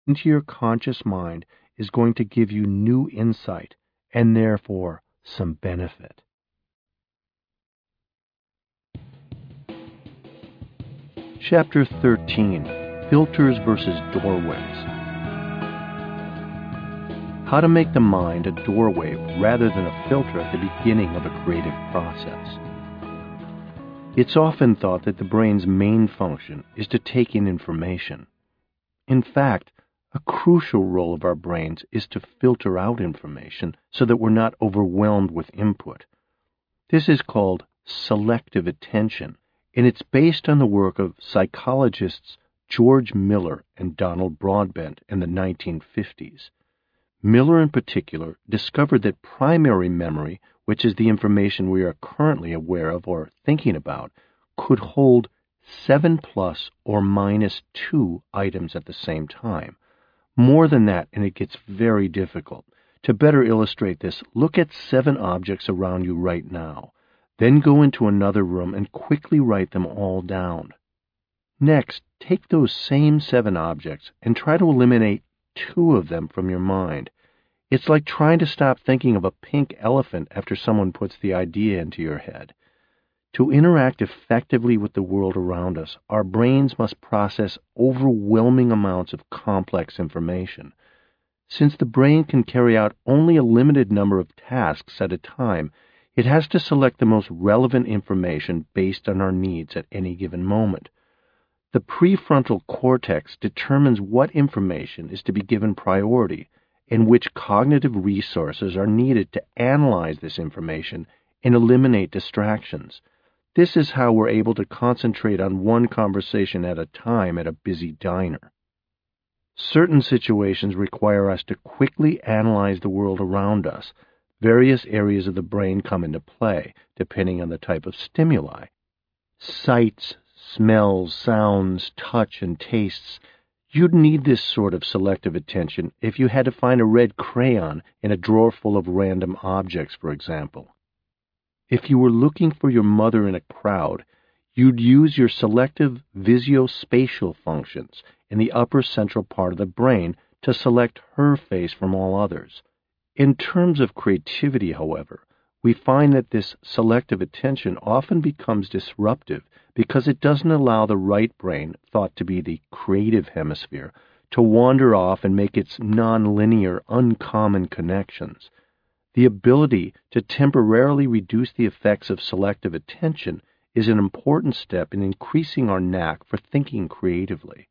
into your conscious mind is going to give you new insight and therefore some benefit. Chapter 13, Filters versus Doorways. How to make the mind a doorway rather than a filter at the beginning of a creative process. It's often thought that the brain's main function is to take in information. In fact, a crucial role of our brains is to filter out information so that we're not overwhelmed with input. This is called selective attention, and it's based on the work of psychologists George Miller and Donald Broadbent in the 1950s. Miller in particular discovered that primary memory, which is the information we are currently aware of or thinking about, could hold 7 plus or minus 2 items at the same time. More than that, and it gets very difficult. To better illustrate this, look at 7 objects around you right now. Then go into another room and quickly write them all down. Next, take those same 7 objects and try to eliminate 2 of them from your mind. It's like trying to stop thinking of a pink elephant after someone puts the idea into your head. To interact effectively with the world around us, our brains must process overwhelming amounts of complex information. Since the brain can carry out only a limited number of tasks at a time, it has to select the most relevant information based on our needs at any given moment. The prefrontal cortex determines what information is to be given priority and which cognitive resources are needed to analyze this information and eliminate distractions. This is how we're able to concentrate on one conversation at a time at a busy diner. Certain situations require us to quickly analyze the world around us. Various areas of the brain come into play, depending on the type of stimuli. Sights, smells, sounds, touch, and tastes. You'd need this sort of selective attention if you had to find a red crayon in a drawer full of random objects, for example. If you were looking for your mother in a crowd, you'd use your selective visuospatial functions in the upper central part of the brain to select her face from all others. In terms of creativity, however, we find that this selective attention often becomes disruptive because it doesn't allow the right brain, thought to be the creative hemisphere, to wander off and make its nonlinear, uncommon connections. The ability to temporarily reduce the effects of selective attention is an important step in increasing our knack for thinking creatively.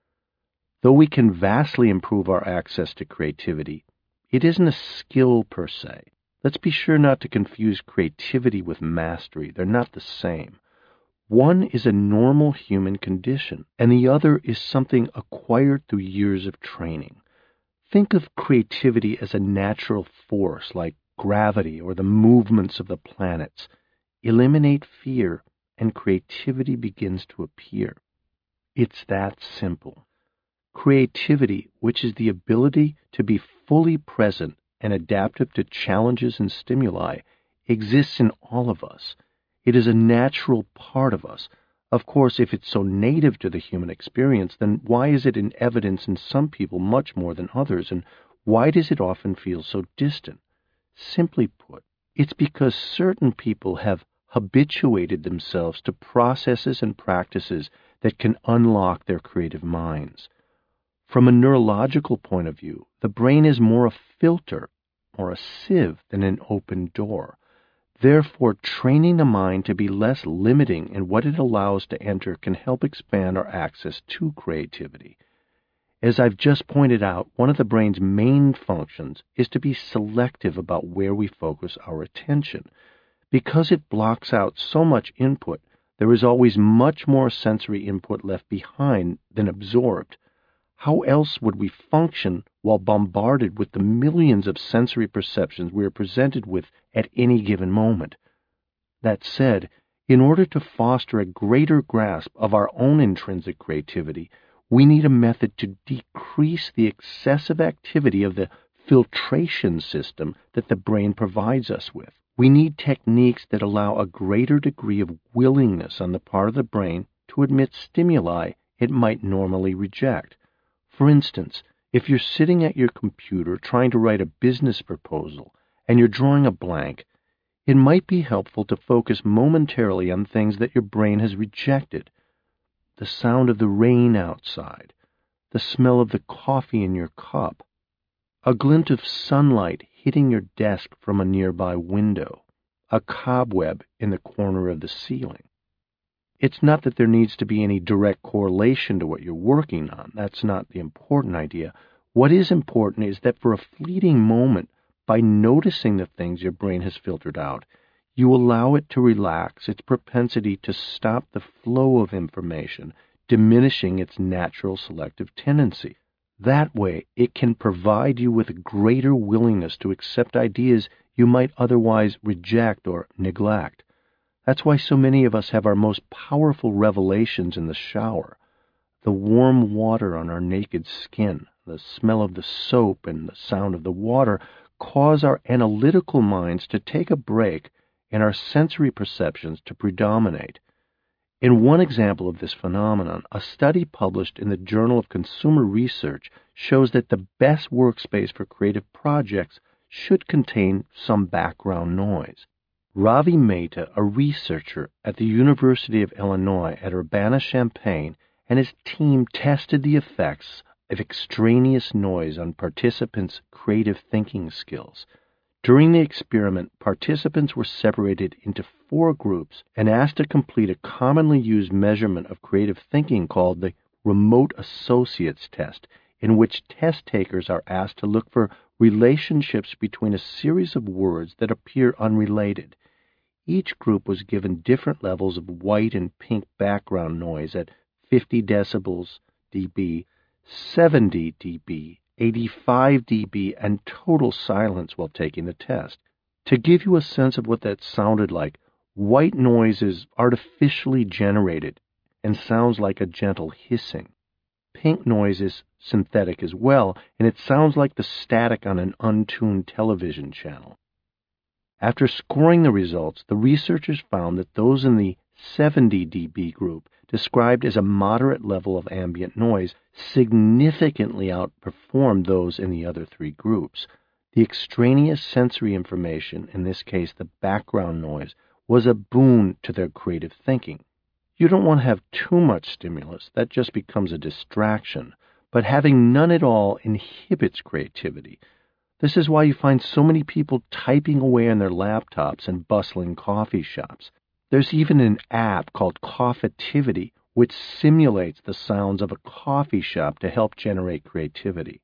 Though we can vastly improve our access to creativity, it isn't a skill per se. Let's be sure not to confuse creativity with mastery. They're not the same. One is a normal human condition, and the other is something acquired through years of training. Think of creativity as a natural force like gravity or the movements of the planets. Eliminate fear, and creativity begins to appear. It's that simple. Creativity, which is the ability to be fully present and adaptive to challenges and stimuli, exists in all of us. It is a natural part of us. Of course, if it's so native to the human experience, then why is it in evidence in some people much more than others, and why does it often feel so distant? Simply put, it's because certain people have habituated themselves to processes and practices that can unlock their creative minds. From a neurological point of view, the brain is more a filter or a sieve than an open door. Therefore, training the mind to be less limiting in what it allows to enter can help expand our access to creativity. As I've just pointed out, one of the brain's main functions is to be selective about where we focus our attention. Because it blocks out so much input, there is always much more sensory input left behind than absorbed. How else would we function while bombarded with the millions of sensory perceptions we are presented with at any given moment? That said, in order to foster a greater grasp of our own intrinsic creativity, we need a method to decrease the excessive activity of the filtration system that the brain provides us with. We need techniques that allow a greater degree of willingness on the part of the brain to admit stimuli it might normally reject. For instance, If you're sitting at your computer trying to write a business proposal and you're drawing a blank, it might be helpful to focus momentarily on things that your brain has rejected. The sound of the rain outside, the smell of the coffee in your cup, a glint of sunlight hitting your desk from a nearby window, a cobweb in the corner of the ceiling. It's not that there needs to be any direct correlation to what you're working on. That's not the important idea. What is important is that for a fleeting moment, by noticing the things your brain has filtered out, you allow it to relax its propensity to stop the flow of information, diminishing its natural selective tendency. That way, it can provide you with a greater willingness to accept ideas you might otherwise reject or neglect. That's why so many of us have our most powerful revelations in the shower. The warm water on our naked skin, the smell of the soap, and the sound of the water cause our analytical minds to take a break and our sensory perceptions to predominate. In one example of this phenomenon, a study published in the Journal of Consumer Research shows that the best workspace for creative projects should contain some background noise. Ravi Mehta, a researcher at the University of Illinois at Urbana-Champaign, and his team tested the effects of extraneous noise on participants' creative thinking skills. During the experiment, participants were separated into 4 groups and asked to complete a commonly used measurement of creative thinking called the Remote Associates Test, in which test takers are asked to look for relationships between a series of words that appear unrelated. Each group was given different levels of white and pink background noise at 50 decibels dB, 70 dB, 85 dB, and total silence while taking the test. To give you a sense of what that sounded like, white noise is artificially generated and sounds like a gentle hissing. Pink noise is synthetic as well, and it sounds like the static on an untuned television channel. After scoring the results, the researchers found that those in the 70 dB group, described as a moderate level of ambient noise, significantly outperformed those in the other 3 groups. The extraneous sensory information, in this case the background noise, was a boon to their creative thinking. You don't want to have too much stimulus, that just becomes a distraction, but having none at all inhibits creativity. This is why you find so many people typing away on their laptops and bustling coffee shops. There's even an app called Coffeetivity, which simulates the sounds of a coffee shop to help generate creativity.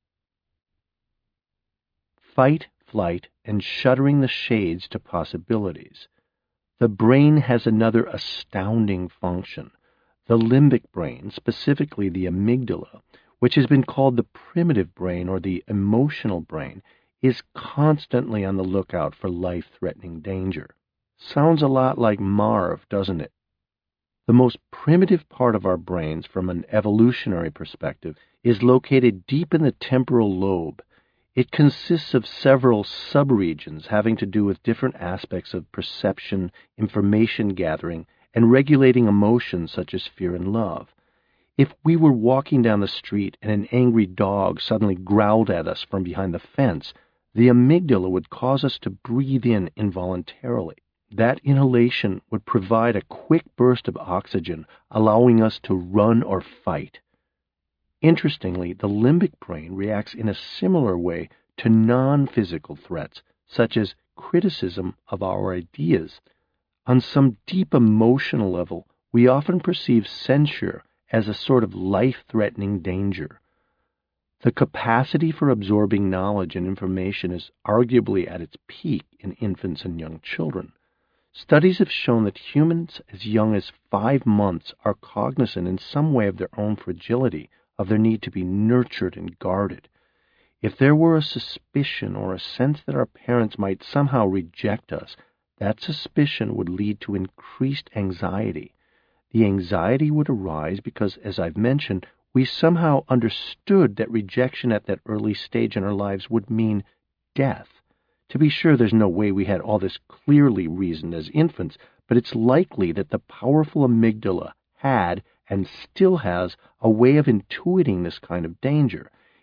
Fight, flight, and shuttering the shades to possibilities. The brain has another astounding function. The limbic brain, specifically the amygdala, which has been called the primitive brain or the emotional brain, is constantly on the lookout for life-threatening danger. Sounds a lot like Marv, doesn't it? The most primitive part of our brains from an evolutionary perspective is located deep in the temporal lobe. It consists of several subregions having to do with different aspects of perception, information gathering, and regulating emotions such as fear and love. If we were walking down the street and an angry dog suddenly growled at us from behind the fence, the amygdala would cause us to breathe in involuntarily. That inhalation would provide a quick burst of oxygen, allowing us to run or fight. Interestingly, the limbic brain reacts in a similar way to non-physical threats, such as criticism of our ideas. On some deep emotional level, we often perceive censure as a sort of life-threatening danger. The capacity for absorbing knowledge and information is arguably at its peak in infants and young children. Studies have shown that humans as young as 5 months are cognizant in some way of their own fragility, of their need to be nurtured and guarded. If there were a suspicion or a sense that our parents might somehow reject us, that suspicion would lead to increased anxiety. The anxiety would arise because, as I've mentioned, we somehow understood that rejection at that early stage in our lives would mean death. To be sure, there's no way we had all this clearly reasoned as infants, but it's likely that the powerful amygdala had and still has a way of intuiting this kind of danger.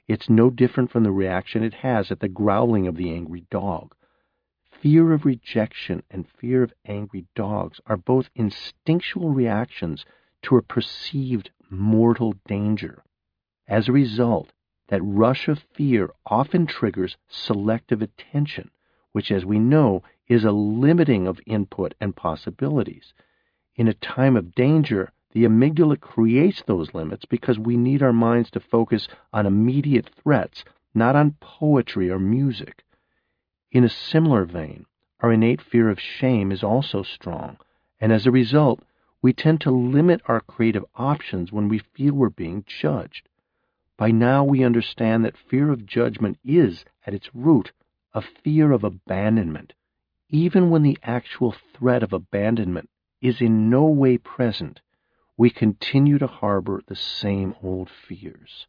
it's no different from the reaction it has at the growling of the angry dog. Fear of rejection and fear of angry dogs are both instinctual reactions to a perceived mortal danger. As a result, that rush of fear often triggers selective attention, which, as we know, is a limiting of input and possibilities. In a time of danger, the amygdala creates those limits because we need our minds to focus on immediate threats, not on poetry or music. In a similar vein, our innate fear of shame is also strong, and as a result, we tend to limit our creative options when we feel we're being judged. By now we understand that fear of judgment is, at its root, a fear of abandonment, even when the actual threat of abandonment is in no way present. We continue to harbor the same old fears.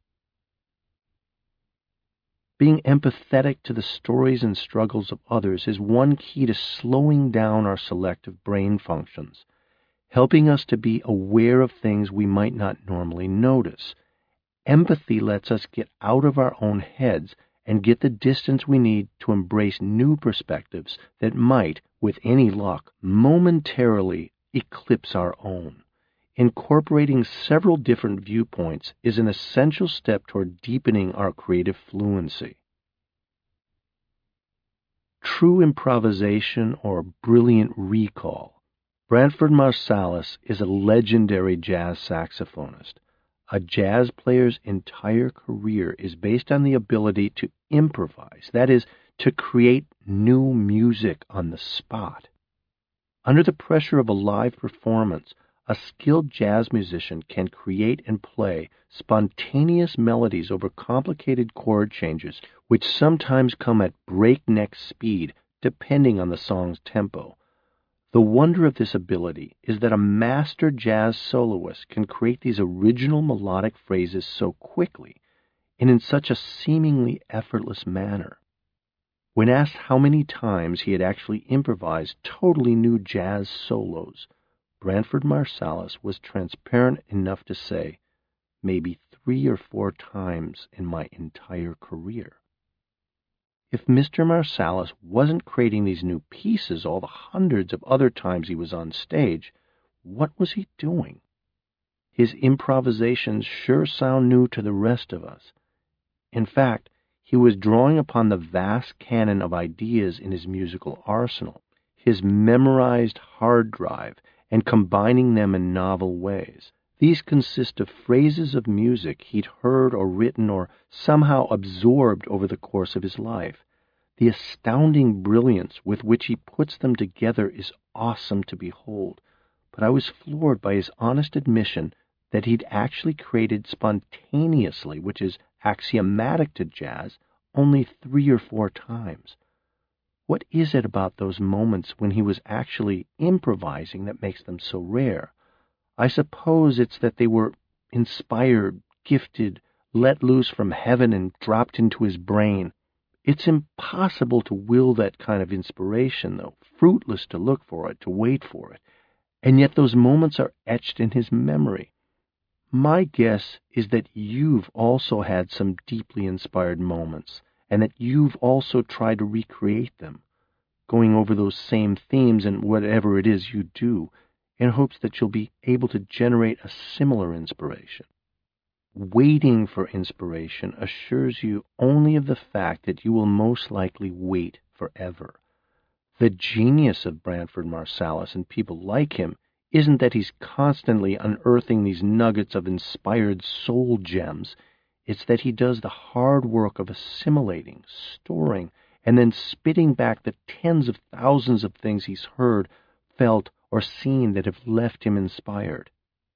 Being empathetic to the stories and struggles of others is one key to slowing down our selective brain functions, helping us to be aware of things we might not normally notice. Empathy lets us get out of our own heads and get the distance we need to embrace new perspectives that might, with any luck, momentarily eclipse our own. Incorporating several different viewpoints is an essential step toward deepening our creative fluency. True improvisation or brilliant recall. Branford Marsalis is a legendary jazz saxophonist. A jazz player's entire career is based on the ability to improvise, that is, to create new music on the spot. Under the pressure of a live performance, a skilled jazz musician can create and play spontaneous melodies over complicated chord changes, which sometimes come at breakneck speed depending on the song's tempo. The wonder of this ability is that a master jazz soloist can create these original melodic phrases so quickly and in such a seemingly effortless manner. When asked how many times he had actually improvised totally new jazz solos, Branford Marsalis was transparent enough to say, maybe 3 or 4 times in my entire career. If Mr. Marsalis wasn't creating these new pieces all the hundreds of other times he was on stage, what was he doing? His improvisations sure sound new to the rest of us. In fact, he was drawing upon the vast canon of ideas in his musical arsenal, his memorized hard drive, and combining them in novel ways. These consist of phrases of music he'd heard or written or somehow absorbed over the course of his life. The astounding brilliance with which he puts them together is awesome to behold, but I was floored by his honest admission that he'd actually created spontaneously, which is axiomatic to jazz, only 3 or 4 times. What is it about those moments when he was actually improvising that makes them so rare? I suppose it's that they were inspired, gifted, let loose from heaven and dropped into his brain. It's impossible to will that kind of inspiration, though, fruitless to look for it, to wait for it, and yet those moments are etched in his memory. My guess is that you've also had some deeply inspired moments, and that you've also tried to recreate them, going over those same themes in whatever it is you do, in hopes that you'll be able to generate a similar inspiration. Waiting for inspiration assures you only of the fact that you will most likely wait forever. The genius of Branford Marsalis and people like him isn't that he's constantly unearthing these nuggets of inspired soul gems. It's that he does the hard work of assimilating, storing, and then spitting back the tens of thousands of things he's heard, felt, or seen that have left him inspired.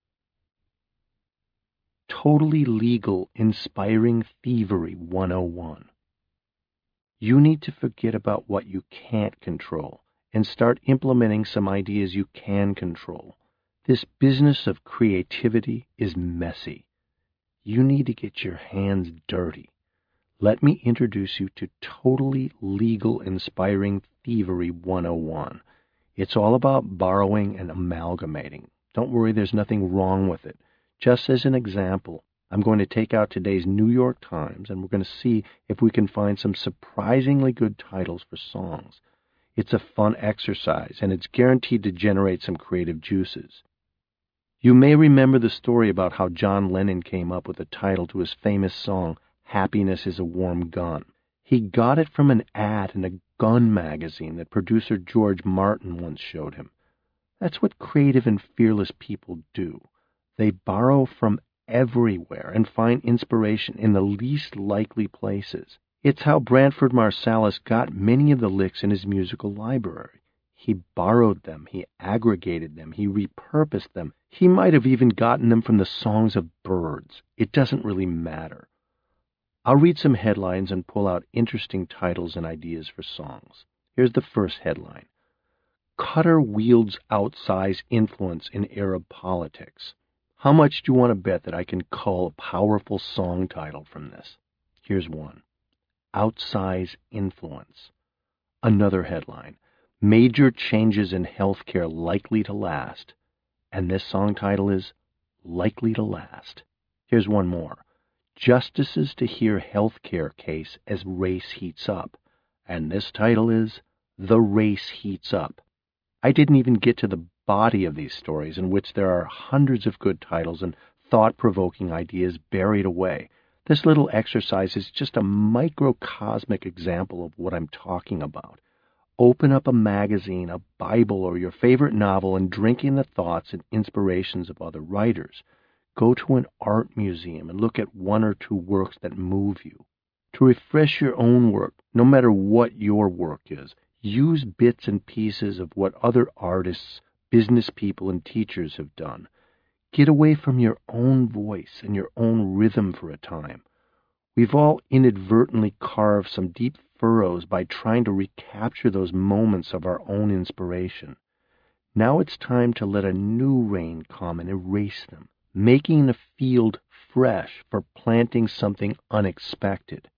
Totally Legal Inspiring Thievery 101. You need to forget about what you can't control and start implementing some ideas you can control. This business of creativity is messy. You need to get your hands dirty. Let me introduce you to Totally Legal Inspiring Thievery 101. It's all about borrowing and amalgamating. Don't worry, there's nothing wrong with it. Just as an example, I'm going to take out today's New York Times, and we're going to see if we can find some surprisingly good titles for songs. It's a fun exercise, and it's guaranteed to generate some creative juices. You may remember the story about how John Lennon came up with the title to his famous song, Happiness is a Warm Gun. He got it from an ad in a gun magazine that producer George Martin once showed him. That's what creative and fearless people do. They borrow from everywhere and find inspiration in the least likely places. It's how Branford Marsalis got many of the licks in his musical library. He borrowed them, he aggregated them, he repurposed them. He might have even gotten them from the songs of birds. It doesn't really matter. I'll read some headlines and pull out interesting titles and ideas for songs. Here's the first headline. Qatar wields outsized influence in Arab politics. How much do you want to bet that I can cull a powerful song title from this? Here's one. Outsized influence. Another headline. Major changes in healthcare likely to last. And this song title is Likely to Last. Here's one more. Justices to hear healthcare case as race heats up. And this title is The Race Heats Up. I didn't even get to the body of these stories, in which there are hundreds of good titles and thought-provoking ideas buried away. This little exercise is just a microcosmic example of what I'm talking about. Open up a magazine, a Bible, or your favorite novel and drink in the thoughts and inspirations of other writers. Go to an art museum and look at one or two works that move you. To refresh your own work, no matter what your work is, use bits and pieces of what other artists, business people, and teachers have done. Get away from your own voice and your own rhythm for a time. We've all inadvertently carved some deep furrows by trying to recapture those moments of our own inspiration. Now it's time to let a new rain come and erase them, making the field fresh for planting something unexpected.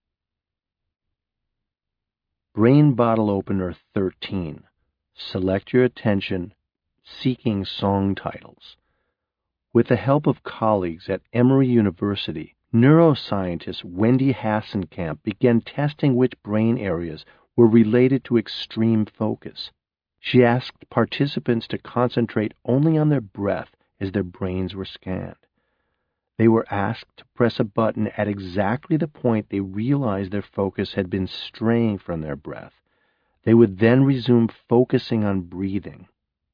Brain Bottle Opener 13. Select your attention, seeking song titles. With the help of colleagues at Emory University, neuroscientist Wendy Hasenkamp began testing which brain areas were related to extreme focus. She asked participants to concentrate only on their breath as their brains were scanned. They were asked to press a button at exactly the point they realized their focus had been straying from their breath. They would then resume focusing on breathing.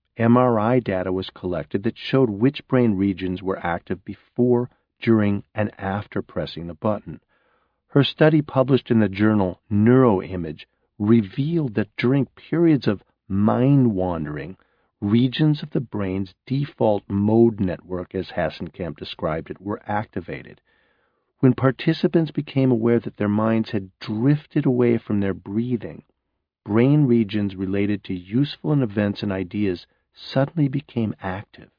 MRI data was collected that showed which brain regions were active before, during, and after pressing the button. Her study, published in the journal Neuroimage, revealed that during periods of mind wandering, regions of the brain's default mode network, as Hasenkamp described it, were activated. When participants became aware that their minds had drifted away from their breathing, brain regions related to useful events and ideas suddenly became active.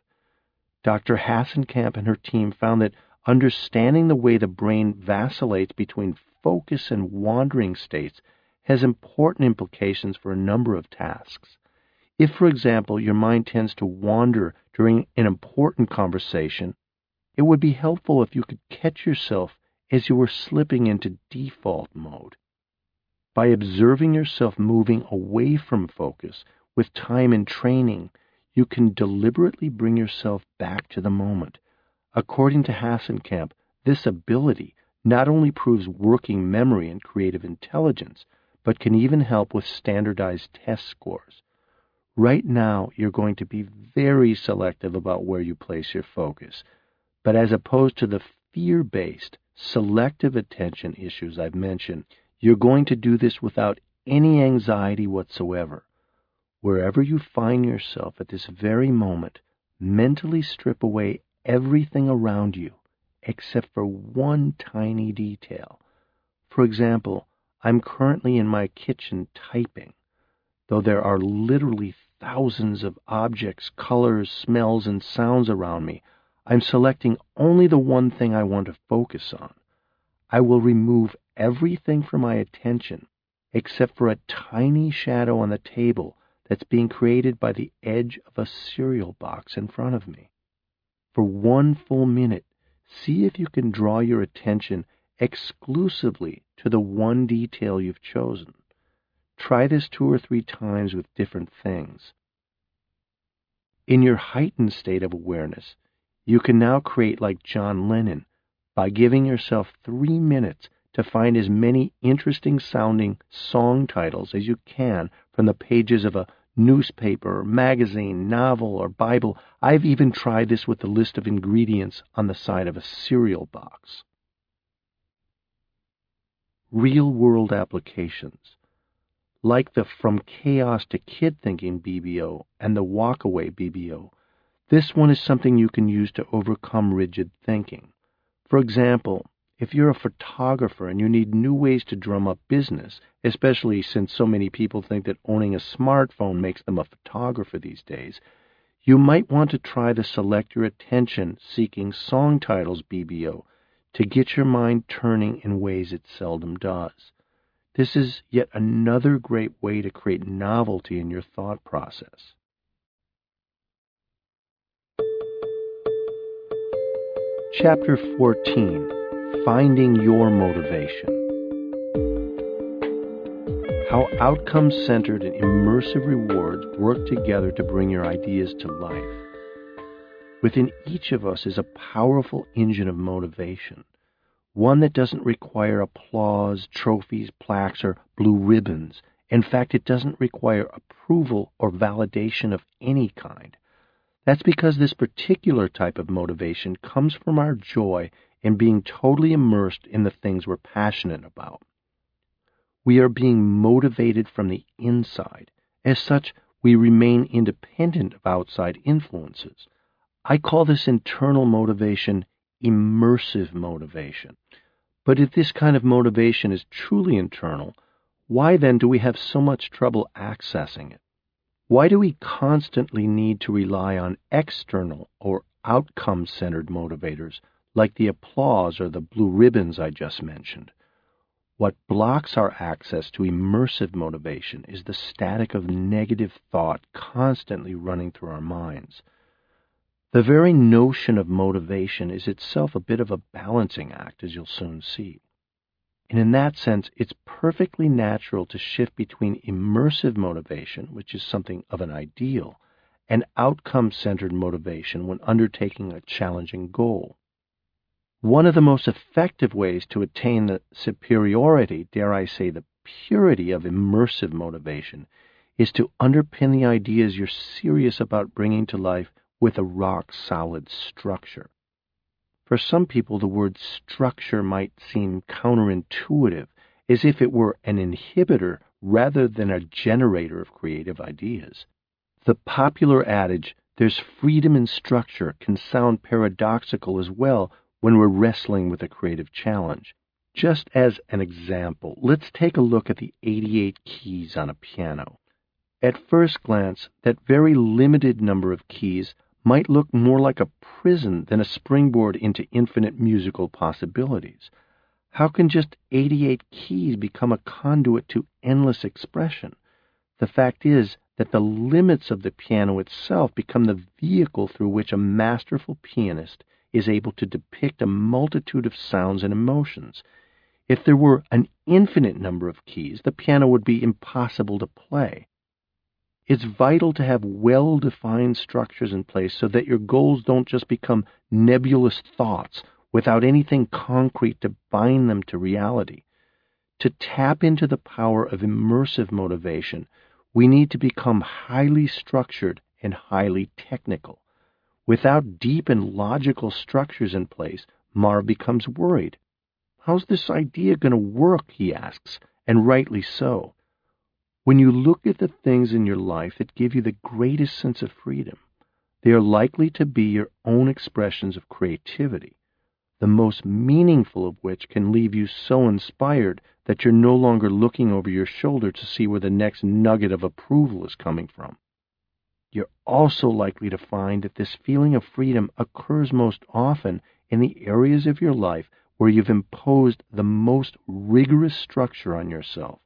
Dr. Hasenkamp and her team found that understanding the way the brain vacillates between focus and wandering states has important implications for a number of tasks. If, for example, your mind tends to wander during an important conversation, it would be helpful if you could catch yourself as you were slipping into default mode. By observing yourself moving away from focus with time and training, you can deliberately bring yourself back to the moment. According to Hasenkamp, this ability not only proves working memory and creative intelligence, but can even help with standardized test scores. Right now, you're going to be very selective about where you place your focus, but as opposed to the fear-based, selective attention issues I've mentioned, you're going to do this without any anxiety whatsoever. Wherever you find yourself at this very moment, mentally strip away everything around you except for one tiny detail. For example, I'm currently in my kitchen typing. Though there are literally thousands of objects, colors, smells, and sounds around me, I'm selecting only the one thing I want to focus on. I will remove everything from my attention except for a tiny shadow on the table that's being created by the edge of a cereal box in front of me. For one full minute, see if you can draw your attention exclusively to the one detail you've chosen. Try this 2 or 3 times with different things. In your heightened state of awareness, you can now create like John Lennon by giving yourself 3 minutes to find as many interesting sounding song titles as you can from the pages of a newspaper, magazine, novel, or Bible. I've even tried this with the list of ingredients on the side of a cereal box. Real-world applications. Like the From Chaos to Kid Thinking BBO and the Walkaway BBO, this one is something you can use to overcome rigid thinking. For example, if you're a photographer and you need new ways to drum up business, especially since so many people think that owning a smartphone makes them a photographer these days, you might want to try the Select Your Attention-Seeking Song Titles BBO to get your mind turning in ways it seldom does. This is yet another great way to create novelty in your thought process. Chapter 14, Finding Your Motivation. How outcome-centered and immersive rewards work together to bring your ideas to life. Within each of us is a powerful engine of motivation, one that doesn't require applause, trophies, plaques, or blue ribbons. In fact, it doesn't require approval or validation of any kind. That's because this particular type of motivation comes from our joy in being totally immersed in the things we're passionate about. We are being motivated from the inside. As such, we remain independent of outside influences. I call this internal motivation immersive motivation. But if this kind of motivation is truly internal, why then do we have so much trouble accessing it? Why do we constantly need to rely on external or outcome-centered motivators like the applause or the blue ribbons I just mentioned? What blocks our access to immersive motivation is the static of negative thought constantly running through our minds. The very notion of motivation is itself a bit of a balancing act, as you'll soon see. And in that sense, it's perfectly natural to shift between immersive motivation, which is something of an ideal, and outcome-centered motivation when undertaking a challenging goal. One of the most effective ways to attain the superiority, dare I say the purity of immersive motivation, is to underpin the ideas you're serious about bringing to life with a rock-solid structure. For some people, the word structure might seem counterintuitive, as if it were an inhibitor rather than a generator of creative ideas. The popular adage, "there's freedom in structure," can sound paradoxical as well when we're wrestling with a creative challenge. Just as an example, let's take a look at the 88 keys on a piano. At first glance, that very limited number of keys might look more like a prison than a springboard into infinite musical possibilities. How can just 88 keys become a conduit to endless expression? The fact is that the limits of the piano itself become the vehicle through which a masterful pianist is able to depict a multitude of sounds and emotions. If there were an infinite number of keys, the piano would be impossible to play. It's vital to have well-defined structures in place so that your goals don't just become nebulous thoughts without anything concrete to bind them to reality. To tap into the power of immersive motivation, we need to become highly structured and highly technical. Without deep and logical structures in place, Marv becomes worried. How's this idea going to work, he asks, and rightly so. When you look at the things in your life that give you the greatest sense of freedom, they are likely to be your own expressions of creativity, the most meaningful of which can leave you so inspired that you're no longer looking over your shoulder to see where the next nugget of approval is coming from. You're also likely to find that this feeling of freedom occurs most often in the areas of your life where you've imposed the most rigorous structure on yourself.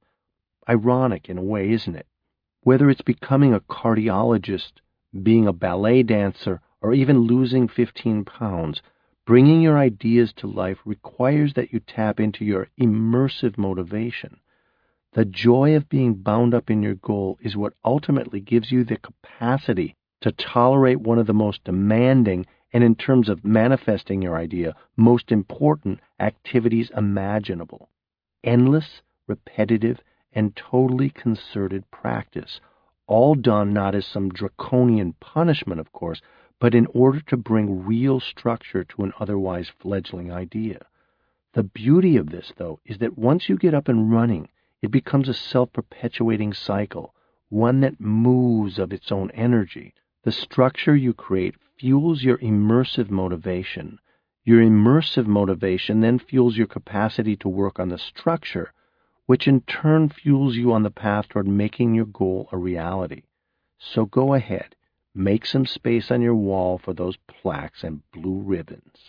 Ironic in a way, isn't it? Whether it's becoming a cardiologist, being a ballet dancer, or even losing 15 pounds, Bringing your ideas to life requires that you tap into your immersive motivation. The joy of being bound up in your goal is what ultimately gives you the capacity to tolerate one of the most demanding and, in terms of manifesting your idea, most important activities imaginable. Endless, repetitive, and totally concerted practice, all done not as some draconian punishment, of course, but in order to bring real structure to an otherwise fledgling idea. The beauty of this, though, is that once you get up and running, it becomes a self-perpetuating cycle, one that moves of its own energy. The structure you create fuels your immersive motivation. Your immersive motivation then fuels your capacity to work on the structure, which in turn fuels you on the path toward making your goal a reality. So go ahead. Make some space on your wall for those plaques and blue ribbons.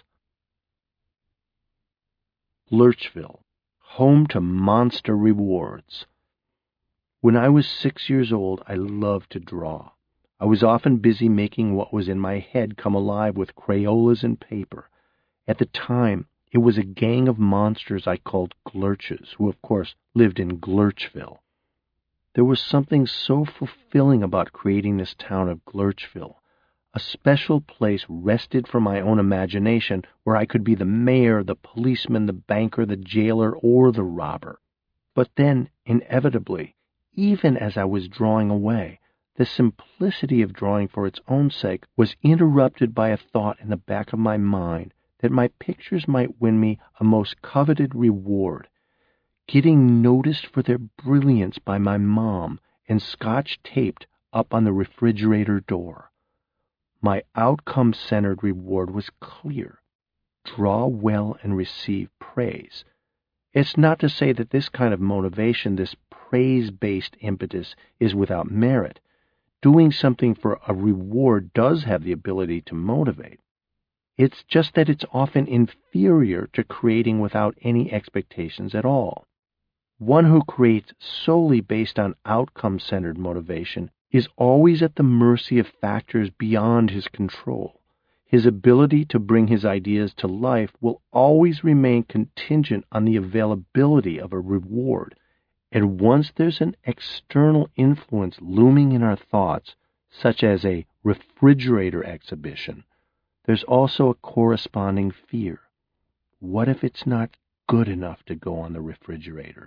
Lurchville, home to monster rewards. When I was 6 years old, I loved to draw. I was often busy making what was in my head come alive with Crayolas and paper. At the time, it was a gang of monsters I called Glurches, who of course lived in Glurchville. There was something so fulfilling about creating this town of Glurchville, a special place wrested from my own imagination where I could be the mayor, the policeman, the banker, the jailer, or the robber. But then, inevitably, even as I was drawing away, the simplicity of drawing for its own sake was interrupted by a thought in the back of my mind that my pictures might win me a most coveted reward, getting noticed for their brilliance by my mom and scotch-taped up on the refrigerator door. My outcome-centered reward was clear. Draw well and receive praise. It's not to say that this kind of motivation, this praise-based impetus, is without merit. Doing something for a reward does have the ability to motivate. It's just that it's often inferior to creating without any expectations at all. One who creates solely based on outcome-centered motivation is always at the mercy of factors beyond his control. His ability to bring his ideas to life will always remain contingent on the availability of a reward. And once there's an external influence looming in our thoughts, such as a refrigerator exhibition, there's also a corresponding fear. What if it's not good enough to go on the refrigerator?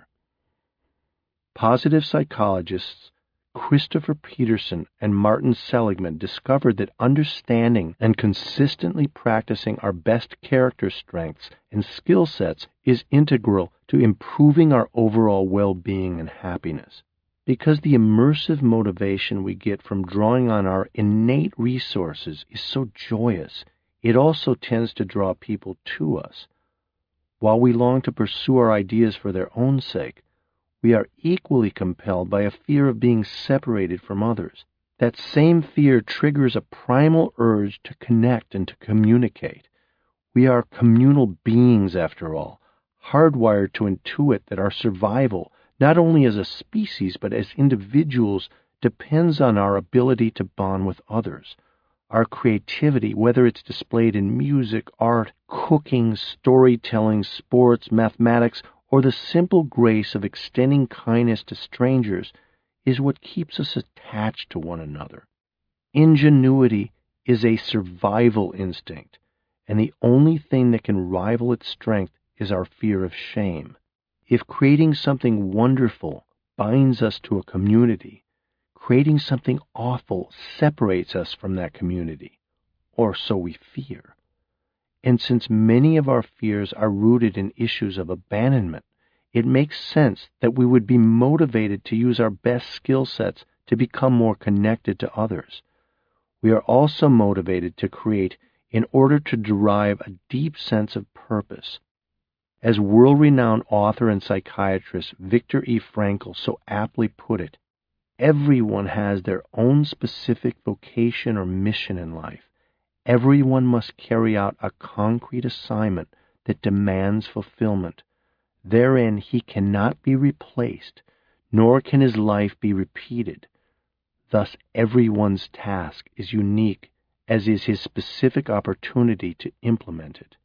Positive psychologists Christopher Peterson and Martin Seligman discovered that understanding and consistently practicing our best character strengths and skill sets is integral to improving our overall well-being and happiness. Because the immersive motivation we get from drawing on our innate resources is so joyous, it also tends to draw people to us. While we long to pursue our ideas for their own sake, we are equally compelled by a fear of being separated from others. That same fear triggers a primal urge to connect and to communicate. We are communal beings, after all, hardwired to intuit that our survival, not only as a species but as individuals, depends on our ability to bond with others. Our creativity, whether it's displayed in music, art, cooking, storytelling, sports, mathematics, or the simple grace of extending kindness to strangers, is what keeps us attached to one another. Ingenuity is a survival instinct, and the only thing that can rival its strength is our fear of shame. If creating something wonderful binds us to a community, creating something awful separates us from that community, or so we fear. And since many of our fears are rooted in issues of abandonment, it makes sense that we would be motivated to use our best skill sets to become more connected to others. We are also motivated to create in order to derive a deep sense of purpose. As world-renowned author and psychiatrist Viktor E. Frankl so aptly put it, everyone has their own specific vocation or mission in life. Everyone must carry out a concrete assignment that demands fulfillment. Therein he cannot be replaced, nor can his life be repeated. Thus everyone's task is unique as is his specific opportunity to implement it.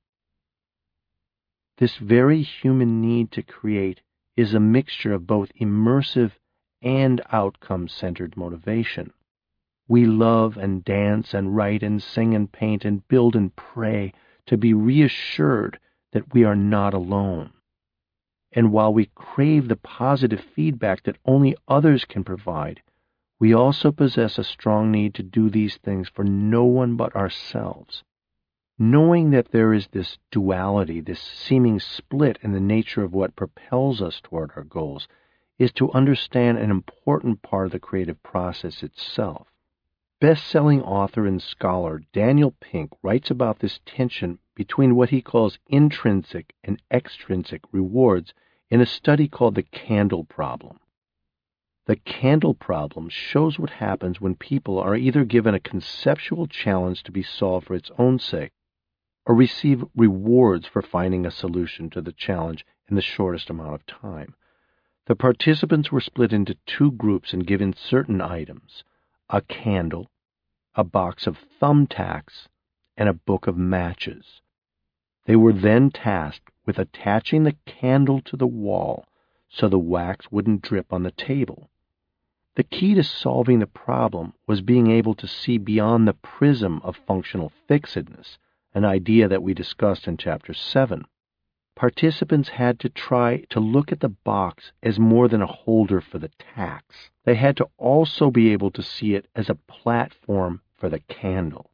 This very human need to create is a mixture of both immersive and outcome-centered motivation. We love and dance and write and sing and paint and build and pray to be reassured that we are not alone. And while we crave the positive feedback that only others can provide, we also possess a strong need to do these things for no one but ourselves. Knowing that there is this duality, this seeming split in the nature of what propels us toward our goals, is to understand an important part of the creative process itself. Best-selling author and scholar Daniel Pink writes about this tension between what he calls intrinsic and extrinsic rewards in a study called the Candle Problem. The Candle Problem shows what happens when people are either given a conceptual challenge to be solved for its own sake, or receive rewards for finding a solution to the challenge in the shortest amount of time. The participants were split into two groups and given certain items: a candle, a box of thumbtacks, and a book of matches. They were then tasked with attaching the candle to the wall so the wax wouldn't drip on the table. The key to solving the problem was being able to see beyond the prism of functional fixedness, an idea that we discussed in Chapter 7. Participants had to try to look at the box as more than a holder for the tacks. They had to also be able to see it as a platform for the candle.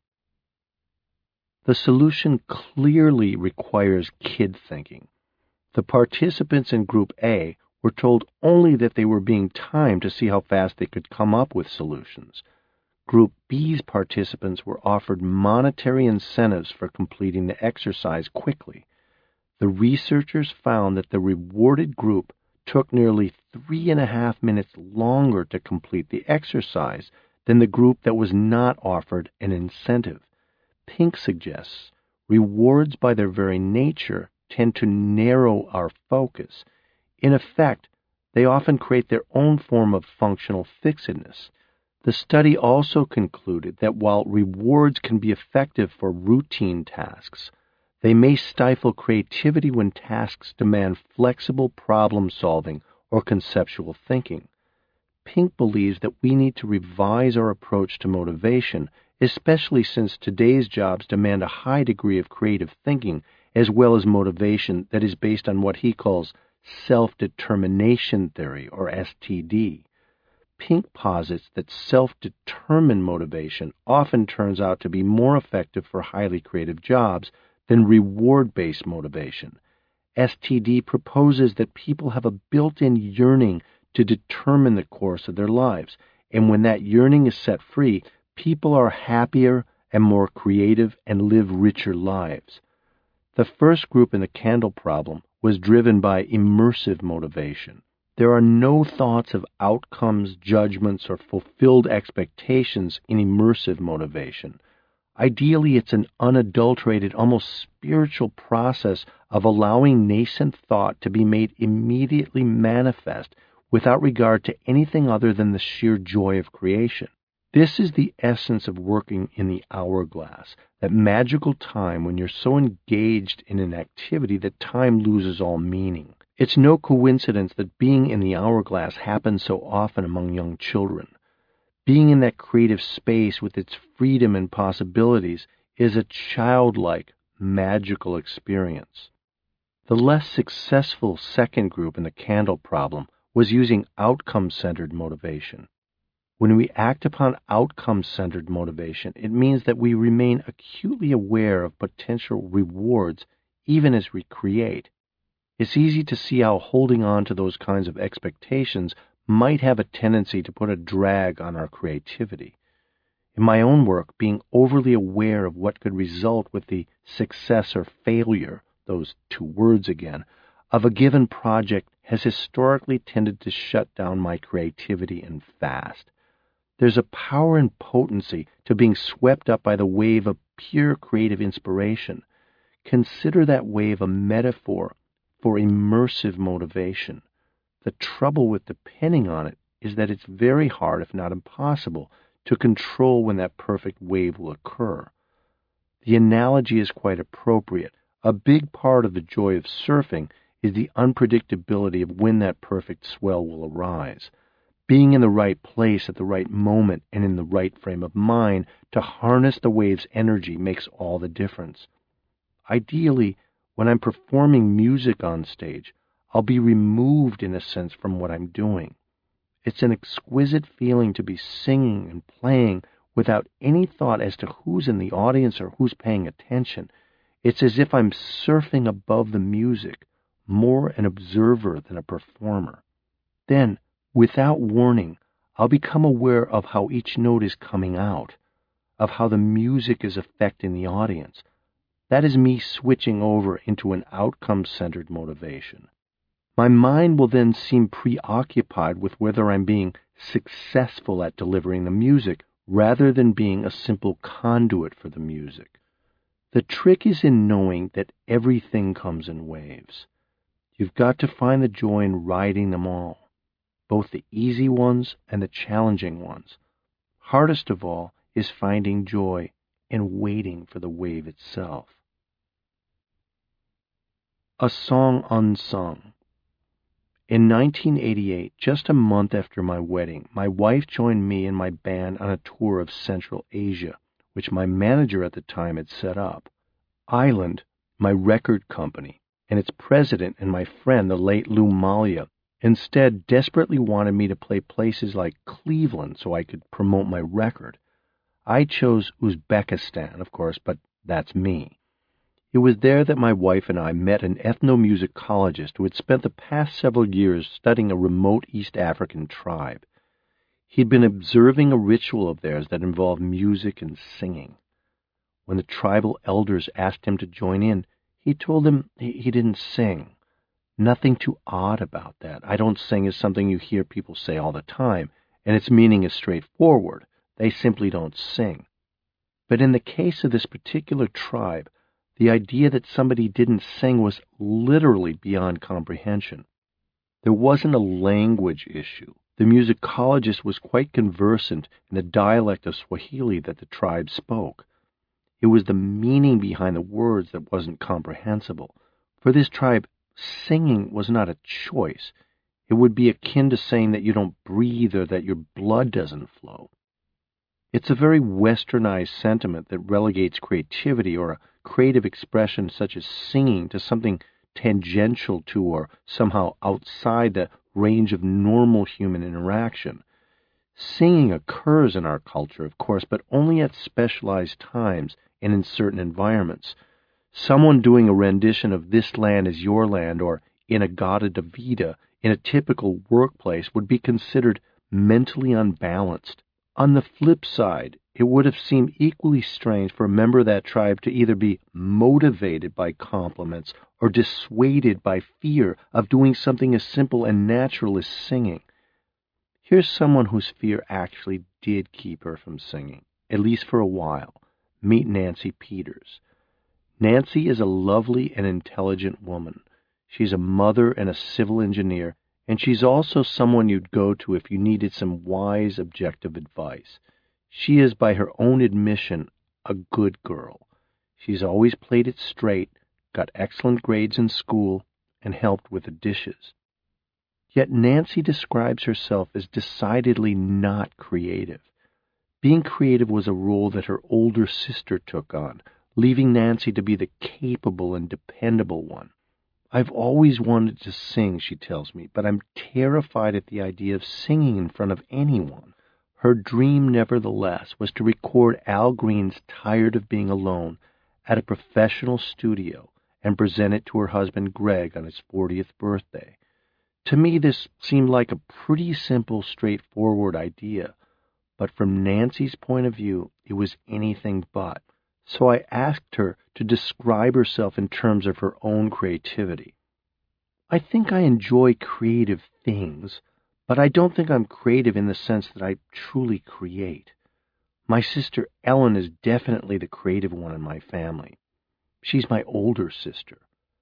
The solution clearly requires kid thinking. The participants in Group A were told only that they were being timed to see how fast they could come up with solutions. Group B's participants were offered monetary incentives for completing the exercise quickly. The researchers found that the rewarded group took nearly 3.5 minutes longer to complete the exercise than the group that was not offered an incentive. Pink suggests rewards by their very nature tend to narrow our focus. In effect, they often create their own form of functional fixedness. The study also concluded that while rewards can be effective for routine tasks, they may stifle creativity when tasks demand flexible problem-solving or conceptual thinking. Pink believes that we need to revise our approach to motivation, especially since today's jobs demand a high degree of creative thinking as well as motivation that is based on what he calls self-determination theory, or STD. Pink posits that self-determined motivation often turns out to be more effective for highly creative jobs than reward-based motivation. STD proposes that people have a built-in yearning to determine the course of their lives, and when that yearning is set free, people are happier and more creative and live richer lives. The first group in the Candle Problem was driven by immersive motivation. There are no thoughts of outcomes, judgments, or fulfilled expectations in immersive motivation. Ideally, it's an unadulterated, almost spiritual process of allowing nascent thought to be made immediately manifest without regard to anything other than the sheer joy of creation. This is the essence of working in the hourglass, that magical time when you're so engaged in an activity that time loses all meaning. It's no coincidence that being in the hourglass happens so often among young children. Being in that creative space with its freedom and possibilities is a childlike, magical experience. The less successful second group in the Candle Problem was using outcome-centered motivation. When we act upon outcome-centered motivation, it means that we remain acutely aware of potential rewards even as we create. It's easy to see how holding on to those kinds of expectations might have a tendency to put a drag on our creativity. In my own work, being overly aware of what could result with the success or failure, those two words again, of a given project has historically tended to shut down my creativity and fast. There's a power and potency to being swept up by the wave of pure creative inspiration. Consider that wave a metaphor for immersive motivation. The trouble with depending on it is that it's very hard, if not impossible, to control when that perfect wave will occur. The analogy is quite appropriate. A big part of the joy of surfing is the unpredictability of when that perfect swell will arise. Being in the right place at the right moment and in the right frame of mind to harness the wave's energy makes all the difference. Ideally, when I'm performing music on stage, I'll be removed in a sense from what I'm doing. It's an exquisite feeling to be singing and playing without any thought as to who's in the audience or who's paying attention. It's as if I'm surfing above the music, more an observer than a performer. Then, without warning, I'll become aware of how each note is coming out, of how the music is affecting the audience. That is me switching over into an outcome-centered motivation. My mind will then seem preoccupied with whether I'm being successful at delivering the music rather than being a simple conduit for the music. The trick is in knowing that everything comes in waves. You've got to find the joy in riding them all, both the easy ones and the challenging ones. Hardest of all is finding joy in waiting for the wave itself. A Song Unsung. In 1988, just a month after my wedding, my wife joined me and my band on a tour of Central Asia, which my manager at the time had set up. Island, my record company, and its president and my friend, the late Lou Malia, instead desperately wanted me to play places like Cleveland so I could promote my record. I chose Uzbekistan, of course, but that's me. It was there that my wife and I met an ethnomusicologist who had spent the past several years studying a remote East African tribe. He'd been observing a ritual of theirs that involved music and singing. When the tribal elders asked him to join in, he told them he didn't sing. Nothing too odd about that. I don't sing is something you hear people say all the time, and its meaning is straightforward. They simply don't sing. But in the case of this particular tribe, the idea that somebody didn't sing was literally beyond comprehension. There wasn't a language issue. The musicologist was quite conversant in the dialect of Swahili that the tribe spoke. It was the meaning behind the words that wasn't comprehensible. For this tribe, singing was not a choice. It would be akin to saying that you don't breathe or that your blood doesn't flow. It's a very westernized sentiment that relegates creativity or a creative expression such as singing to something tangential to or somehow outside the range of normal human interaction. Singing occurs in our culture, of course, but only at specialized times and in certain environments. Someone doing a rendition of This Land Is Your Land or In-A-Gadda-Da-Vida in a typical workplace would be considered mentally unbalanced. On the flip side, it would have seemed equally strange for a member of that tribe to either be motivated by compliments or dissuaded by fear of doing something as simple and natural as singing. Here's someone whose fear actually did keep her from singing, at least for a while. Meet Nancy Peters. Nancy is a lovely and intelligent woman. She's a mother and a civil engineer, and she's also someone you'd go to if you needed some wise, objective advice. She is, by her own admission, a good girl. She's always played it straight, got excellent grades in school, and helped with the dishes. Yet Nancy describes herself as decidedly not creative. Being creative was a role that her older sister took on, leaving Nancy to be the capable and dependable one. I've always wanted to sing, she tells me, but I'm terrified at the idea of singing in front of anyone. Her dream, nevertheless, was to record Al Green's Tired of Being Alone at a professional studio and present it to her husband Greg on his 40th birthday. To me, this seemed like a pretty simple, straightforward idea, but from Nancy's point of view, it was anything but. So I asked her to describe herself in terms of her own creativity. I think I enjoy creative things, but I don't think I'm creative in the sense that I truly create. My sister Ellen is definitely the creative one in my family. She's my older sister.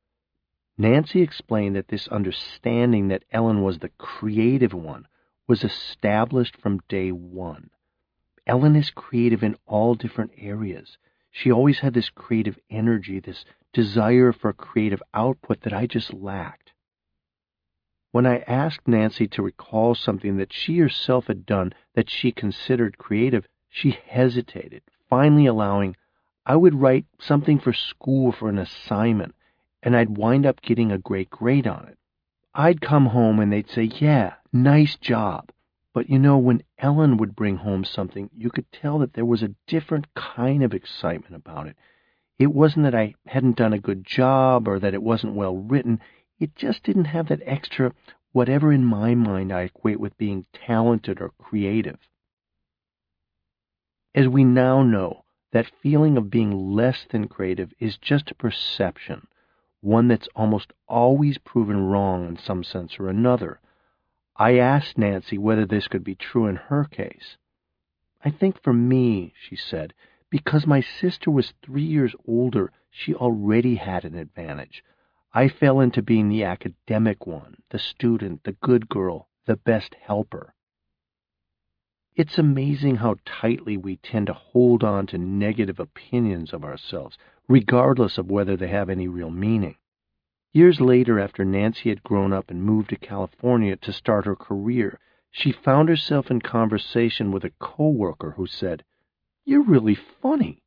Nancy explained that this understanding that Ellen was the creative one was established from day one. Ellen is creative in all different areas. She always had this creative energy, this desire for creative output that I just lacked. When I asked Nancy to recall something that she herself had done that she considered creative, she hesitated, finally allowing, I would write something for school for an assignment, and I'd wind up getting a great grade on it. I'd come home and they'd say, yeah, nice job. But when Ellen would bring home something, you could tell that there was a different kind of excitement about it. It wasn't that I hadn't done a good job or that it wasn't well written. It just didn't have that extra whatever in my mind I equate with being talented or creative. As we now know, that feeling of being less than creative is just a perception, one that's almost always proven wrong in some sense or another. I asked Nancy whether this could be true in her case. I think for me, she said, because my sister was 3 years older, she already had an advantage. I fell into being the academic one, the student, the good girl, the best helper. It's amazing how tightly we tend to hold on to negative opinions of ourselves, regardless of whether they have any real meaning. Years later, after Nancy had grown up and moved to California to start her career, she found herself in conversation with a coworker who said, "You're really funny."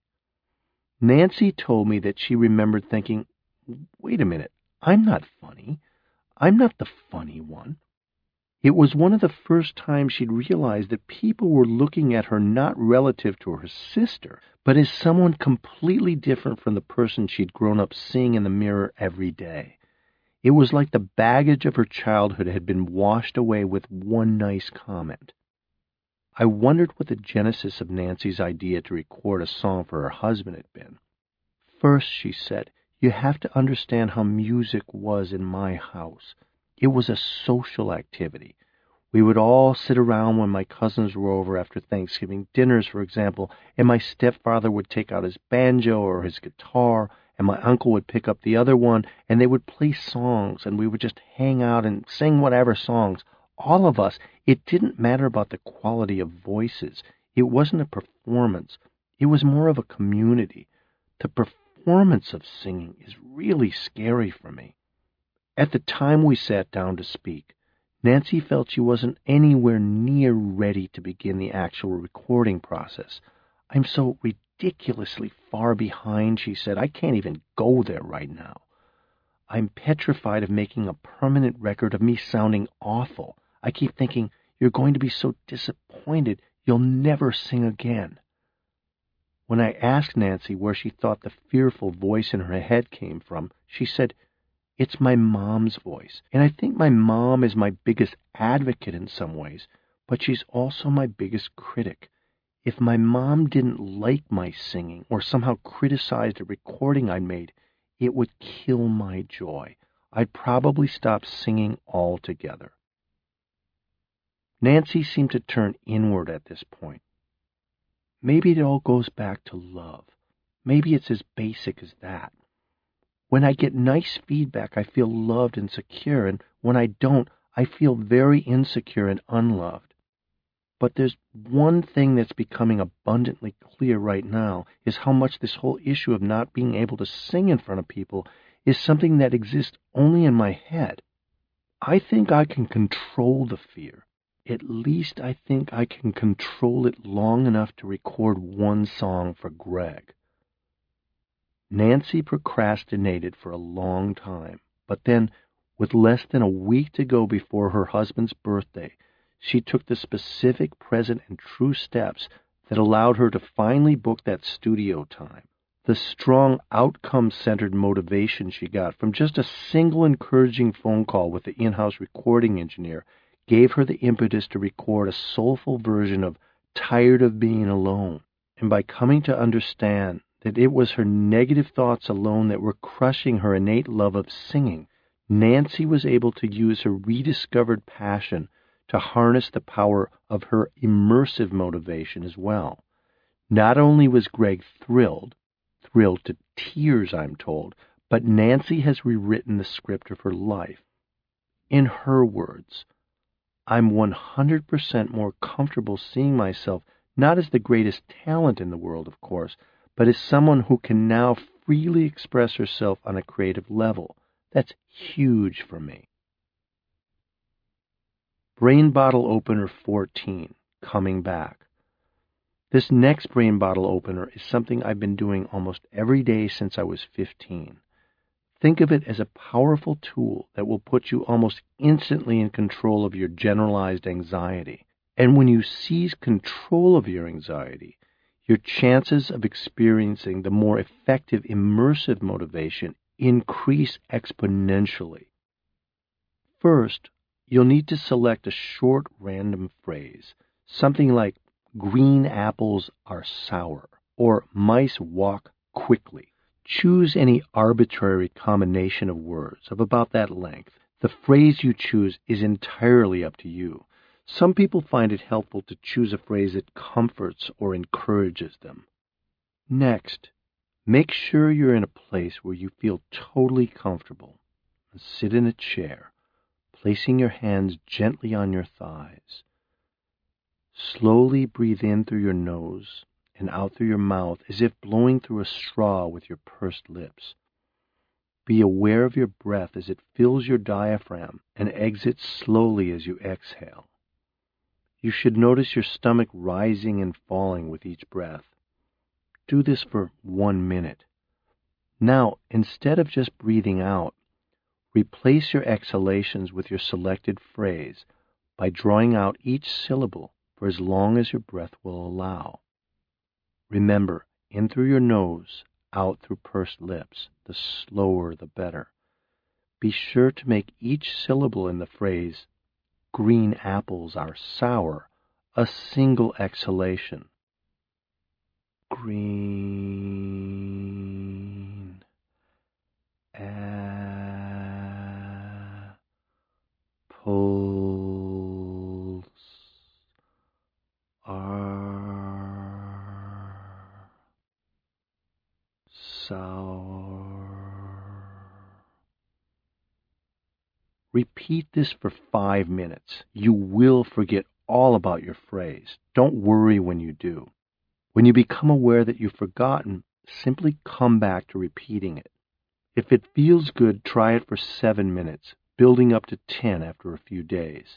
Nancy told me that she remembered thinking, wait a minute, I'm not funny. I'm not the funny one. It was one of the first times she'd realized that people were looking at her not relative to her sister, but as someone completely different from the person she'd grown up seeing in the mirror every day. It was like the baggage of her childhood had been washed away with one nice comment. I wondered what the genesis of Nancy's idea to record a song for her husband had been. First, she said, you have to understand how music was in my house. It was a social activity. We would all sit around when my cousins were over after Thanksgiving dinners, for example, and my stepfather would take out his banjo or his guitar, and my uncle would pick up the other one, and they would play songs, and we would just hang out and sing whatever songs. All of us. It didn't matter about the quality of voices. It wasn't a performance. It was more of a community. The performance of singing is really scary for me. At the time we sat down to speak, Nancy felt she wasn't anywhere near ready to begin the actual recording process. I'm so ridiculously far behind, she said. I can't even go there right now. I'm petrified of making a permanent record of me sounding awful. I keep thinking, you're going to be so disappointed you'll never sing again. When I asked Nancy where she thought the fearful voice in her head came from, she said, it's my mom's voice, and I think my mom is my biggest advocate in some ways, but she's also my biggest critic. If my mom didn't like my singing or somehow criticized a recording I made, it would kill my joy. I'd probably stop singing altogether. Nancy seemed to turn inward at this point. Maybe it all goes back to love. Maybe it's as basic as that. When I get nice feedback, I feel loved and secure, and when I don't, I feel very insecure and unloved. But there's one thing that's becoming abundantly clear right now, is how much this whole issue of not being able to sing in front of people is something that exists only in my head. I think I can control the fear. At least I think I can control it long enough to record one song for Greg. Nancy procrastinated for a long time, but then, with less than a week to go before her husband's birthday, she took the specific, present, and true steps that allowed her to finally book that studio time. The strong, outcome-centered motivation she got from just a single encouraging phone call with the in-house recording engineer gave her the impetus to record a soulful version of Tired of Being Alone. And by coming to understand that it was her negative thoughts alone that were crushing her innate love of singing, Nancy was able to use her rediscovered passion to harness the power of her immersive motivation as well. Not only was Greg thrilled to tears, I'm told, but Nancy has rewritten the script of her life. In her words, I'm 100% more comfortable seeing myself not as the greatest talent in the world, of course, but as someone who can now freely express herself on a creative level. That's huge for me. Brain Bottle Opener 14, Coming Back. This next brain bottle opener is something I've been doing almost every day since I was 15. Think of it as a powerful tool that will put you almost instantly in control of your generalized anxiety. And when you seize control of your anxiety, your chances of experiencing the more effective immersive motivation increase exponentially. First, you'll need to select a short random phrase, something like green apples are sour, or mice walk quickly. Choose any arbitrary combination of words of about that length. The phrase you choose is entirely up to you. Some people find it helpful to choose a phrase that comforts or encourages them. Next, make sure you're in a place where you feel totally comfortable. Sit in a chair, placing your hands gently on your thighs. Slowly breathe in through your nose and out through your mouth as if blowing through a straw with your pursed lips. Be aware of your breath as it fills your diaphragm and exits slowly as you exhale. You should notice your stomach rising and falling with each breath. Do this for 1 minute. Now, instead of just breathing out, replace your exhalations with your selected phrase by drawing out each syllable for as long as your breath will allow. Remember, in through your nose, out through pursed lips. The slower, the better. Be sure to make each syllable in the phrase, green apples are sour, a single exhalation. Green apples are sour. Repeat this for 5 minutes. You will forget all about your phrase. Don't worry when you do. When you become aware that you've forgotten, simply come back to repeating it. If it feels good, try it for 7 minutes, building up to 10 after a few days.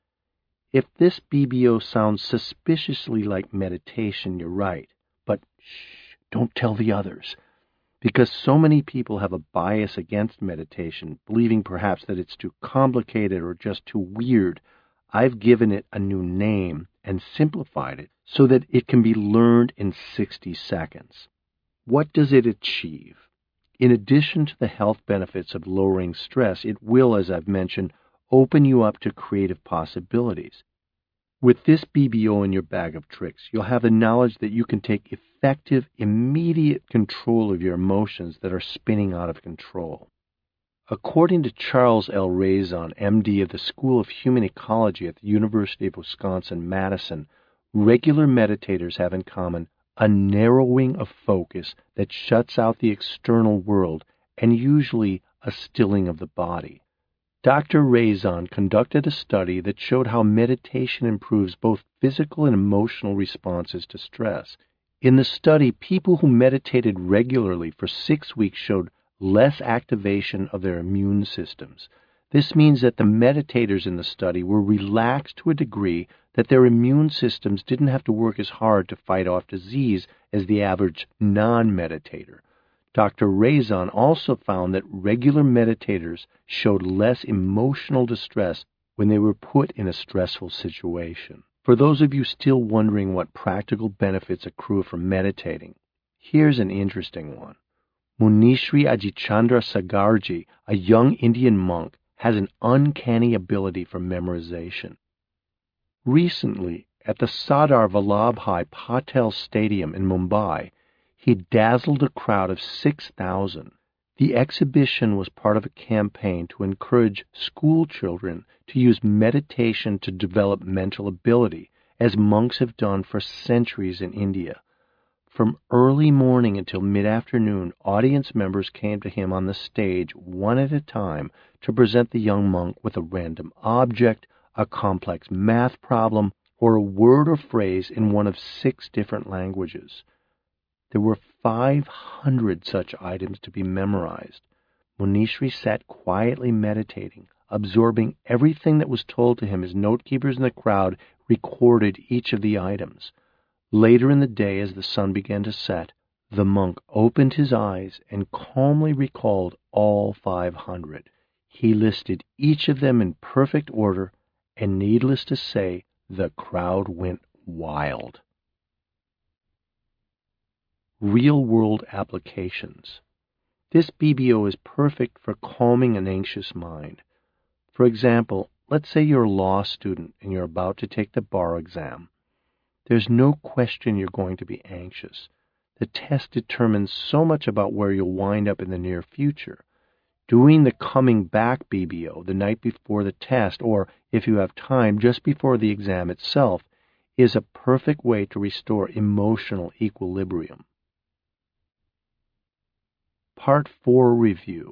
If this BBO sounds suspiciously like meditation, you're right. But shh, don't tell the others. Because so many people have a bias against meditation, believing perhaps that it's too complicated or just too weird, I've given it a new name and simplified it so that it can be learned in 60 seconds. What does it achieve? In addition to the health benefits of lowering stress, it will, as I've mentioned, open you up to creative possibilities. With this BBO in your bag of tricks, you'll have the knowledge that you can take effective, immediate control of your emotions that are spinning out of control. According to Charles L. Raison, MD of the School of Human Ecology at the University of Wisconsin-Madison, regular meditators have in common a narrowing of focus that shuts out the external world and usually a stilling of the body. Dr. Raison conducted a study that showed how meditation improves both physical and emotional responses to stress. In the study, people who meditated regularly for 6 weeks showed less activation of their immune systems. This means that the meditators in the study were relaxed to a degree that their immune systems didn't have to work as hard to fight off disease as the average non-meditator. Dr. Raison also found that regular meditators showed less emotional distress when they were put in a stressful situation. For those of you still wondering what practical benefits accrue from meditating, here's an interesting one. Munishri Ajichandra Sagarji, a young Indian monk, has an uncanny ability for memorization. Recently, at the Sardar Vallabhbhai Patel Stadium in Mumbai, he dazzled a crowd of 6,000. The exhibition was part of a campaign to encourage school children to use meditation to develop mental ability, as monks have done for centuries in India. From early morning until mid-afternoon, audience members came to him on the stage one at a time to present the young monk with a random object, a complex math problem, or a word or phrase in one of 6 different languages. There were 500 such items to be memorized. Munishri sat quietly meditating, absorbing everything that was told to him as notekeepers in the crowd recorded each of the items. Later in the day, as the sun began to set, the monk opened his eyes and calmly recalled all 500. He listed each of them in perfect order, and needless to say, the crowd went wild. Real-world applications. This BBO is perfect for calming an anxious mind. For example, let's say you're a law student and you're about to take the bar exam. There's no question you're going to be anxious. The test determines so much about where you'll wind up in the near future. Doing the coming back BBO the night before the test, or if you have time, just before the exam itself, is a perfect way to restore emotional equilibrium. Part 4 Review.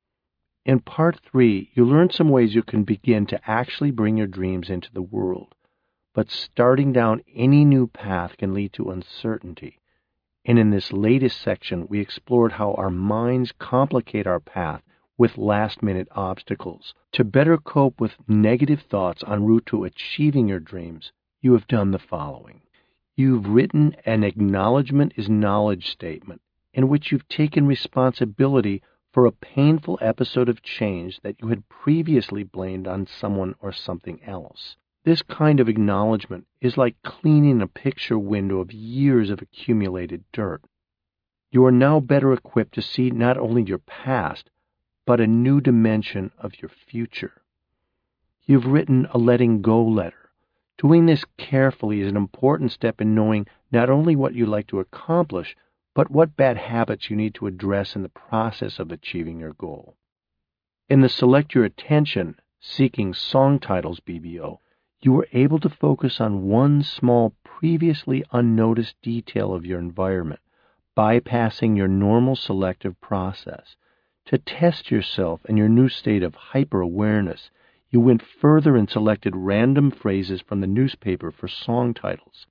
In Part 3, you learn some ways you can begin to actually bring your dreams into the world. But starting down any new path can lead to uncertainty. And in this latest section, we explored how our minds complicate our path with last-minute obstacles. To better cope with negative thoughts en route to achieving your dreams, you have done the following. You've written an acknowledgement is knowledge statement in which you've taken responsibility for a painful episode of change that you had previously blamed on someone or something else. This kind of acknowledgement is like cleaning a picture window of years of accumulated dirt. You are now better equipped to see not only your past, but a new dimension of your future. You've written a letting go letter. Doing this carefully is an important step in knowing not only what you like to accomplish, but what bad habits you need to address in the process of achieving your goal. In the Select Your Attention, Seeking Song Titles BBO, you were able to focus on one small, previously unnoticed detail of your environment, bypassing your normal selective process. To test yourself and your new state of hyper-awareness, you went further and selected random phrases from the newspaper for song titles.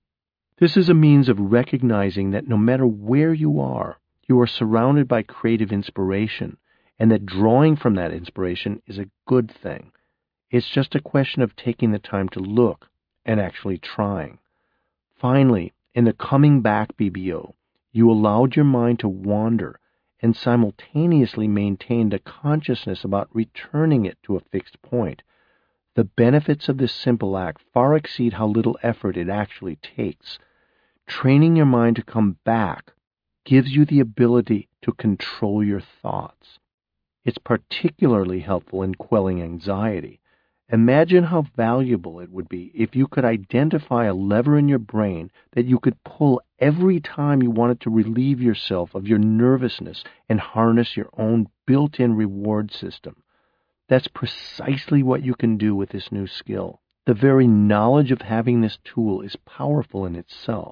This is a means of recognizing that no matter where you are surrounded by creative inspiration, and that drawing from that inspiration is a good thing. It's just a question of taking the time to look and actually trying. Finally, in the Coming Back BBO, you allowed your mind to wander and simultaneously maintained a consciousness about returning it to a fixed point. The benefits of this simple act far exceed how little effort it actually takes. Training your mind to come back gives you the ability to control your thoughts. It's particularly helpful in quelling anxiety. Imagine how valuable it would be if you could identify a lever in your brain that you could pull every time you wanted to relieve yourself of your nervousness and harness your own built-in reward system. That's precisely what you can do with this new skill. The very knowledge of having this tool is powerful in itself.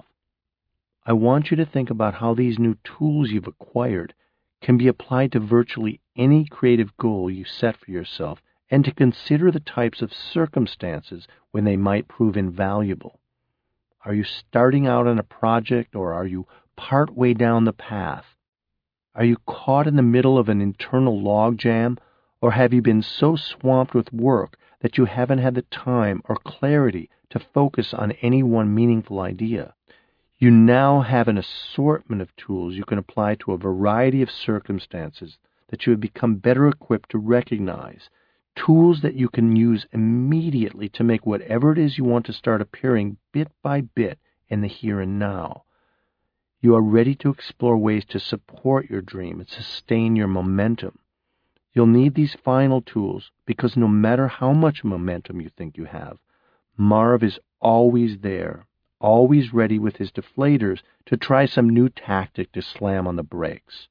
I want you to think about how these new tools you've acquired can be applied to virtually any creative goal you set for yourself, and to consider the types of circumstances when they might prove invaluable. Are you starting out on a project, or are you partway down the path? Are you caught in the middle of an internal logjam, or have you been so swamped with work that you haven't had the time or clarity to focus on any one meaningful idea? You now have an assortment of tools you can apply to a variety of circumstances that you have become better equipped to recognize. Tools that you can use immediately to make whatever it is you want to start appearing bit by bit in the here and now. You are ready to explore ways to support your dream and sustain your momentum. You'll need these final tools because no matter how much momentum you think you have, Marv is always there, always ready with his deflators to try some new tactic to slam on the brakes.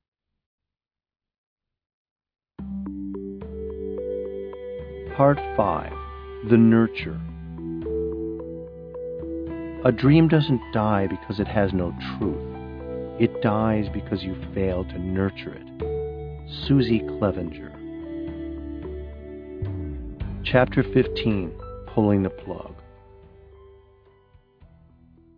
Part 5. The Nurture. A dream doesn't die because it has no truth. It dies because you fail to nurture it. Susie Clevenger. Chapter 15. Pulling the Plug.